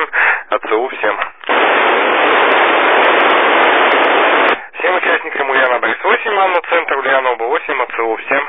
АЦУ всем. Всем участникам Ульяна Борис 8, Анну Центр, Ульяна ОБ 8, АЦУ всем.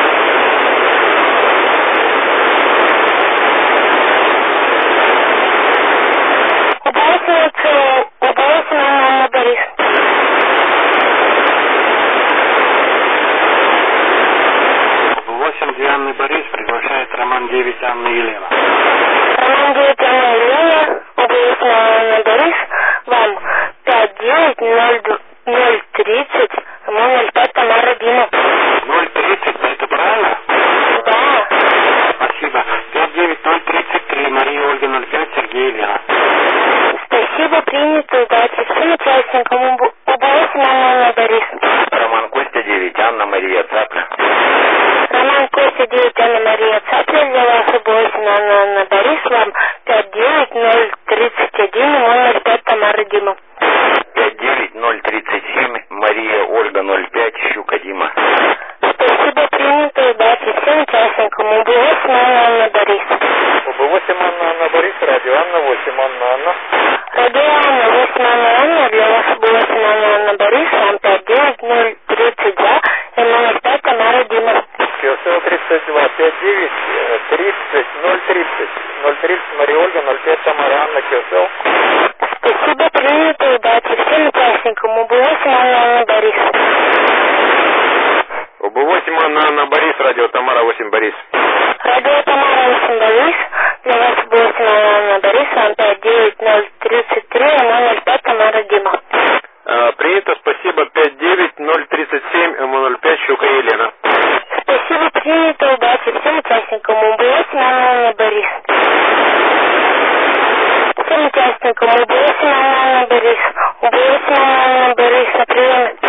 Дианы Борис приглашает Роман 9 Анна Елена. Роман 9 Анна Елена, ОБС Анна Борис, вам 59-030, 05 Тамара Дима. 030, это правильно? Да. Спасибо. 59033, Мария Ольга 05, Сергей Елена. Спасибо, принято, удачи всем участникам ОБС Анна Борис. Роман Костя 9, Анна Мария Цапля. Роман Костя 9, Анна Мария Цапля, для вас ОБС Анна Борис, вам 59031, 05 Тамара Дима. 59037, Мария Ольга 05, Щука Дима. Спасибо, принято, удачи всем участникам ОБС Анна Борис. ОБ8 Анна Борис, радио Анна 8 Анна. Радио Анна 8 Анна, для вас ОБС Анна Борис, вам 59032, 05 Тамара Дима. КСЛ 32, 59, 30, 030, 030, Мария Ольга 05, Тамара Анна, КСЛ. Спасибо, принято, удачи всем участникам ОБС Анна Борис. ОБ8 Анна Борис, радио Тамара 8 Борис. Радио Тамара 8 Борис, для вас ОБС Анна Борис, вам 59033, 05 Тамара Дима. Принято, спасибо, 59037, МО05, Щука Елена. Спасибо, принято, удачи всем участникам ОБС Анна Борис. Всем участникам ОБС Анна Борис, ОБС Анна Борис, прием.